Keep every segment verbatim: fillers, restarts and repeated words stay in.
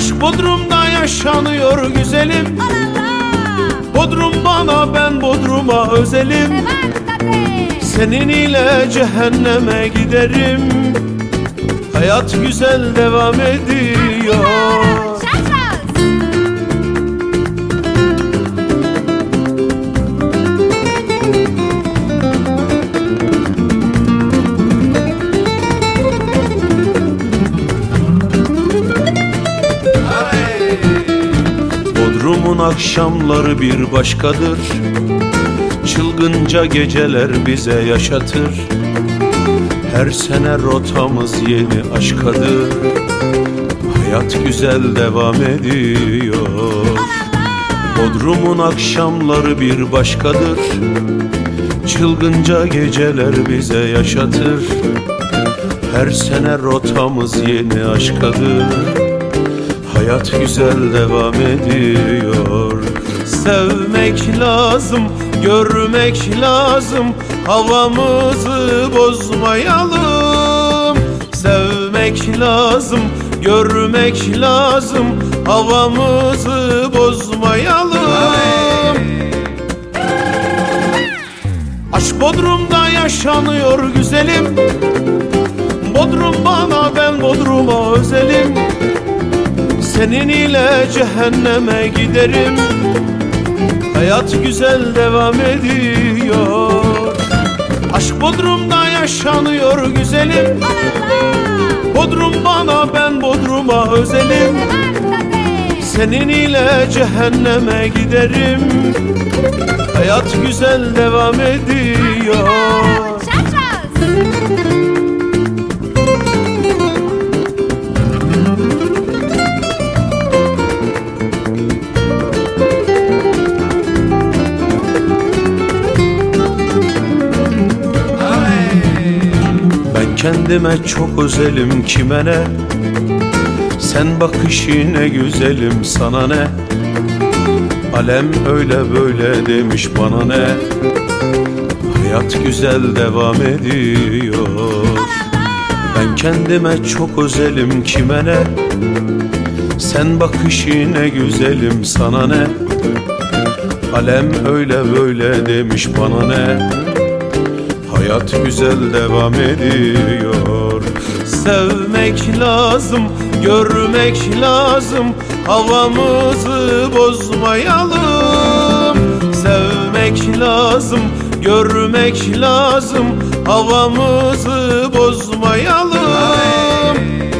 Aşk Bodrum'da yaşanıyor güzelim. Bodrum bana, ben Bodrum'a özelim. Senin ile cehenneme giderim. Hayat güzel devam ediyor. Bodrum'un akşamları bir başkadır. Çılgınca geceler bize yaşatır. Her sene rotamız yeni aşkadır. Hayat güzel devam ediyor. Bodrum'un akşamları bir başkadır. Çılgınca geceler bize yaşatır. Her sene rotamız yeni aşkadır. Hayat güzel devam ediyor. Sevmek lazım, görmek lazım, havamızı bozmayalım. Sevmek lazım, görmek lazım, havamızı bozmayalım. Aşk Bodrum'da yaşanıyor güzelim. Bodrum bana, ben Bodrum'a özelim. Senin ile cehenneme giderim. Hayat güzel devam ediyor. Aşk Bodrum'da yaşanıyor güzelim. Bodrum bana, ben Bodrum'a özelim. Senin ile cehenneme giderim. Hayat güzel devam ediyor. Kendime çok özelim, kime ne? Sen bakış yine güzelim, sana ne? Alem öyle böyle demiş, bana ne? Hayat güzel devam ediyor. Ben kendime çok özelim, kime ne? Sen bakış yine güzelim, sana ne? Alem öyle böyle demiş, bana ne? Hayat güzel devam ediyor. Sevmek lazım, görmek lazım, havamızı bozmayalım. Sevmek lazım, görmek lazım, havamızı bozmayalım.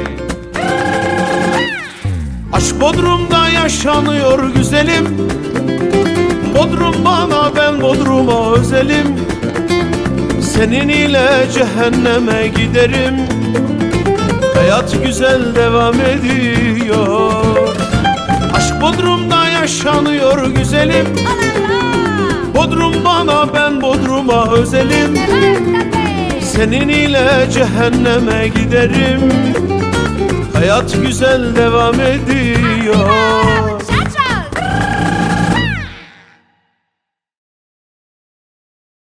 Aşk Bodrum'da yaşanıyor güzelim. Bodrum bana, ben Bodrum'a özelim. Senin ile cehenneme giderim. Hayat güzel devam ediyor. Aşk Bodrum'da yaşanıyor güzelim. Bodrum bana, ben Bodrum'a özelim. Senin ile cehenneme giderim. Hayat güzel devam ediyor.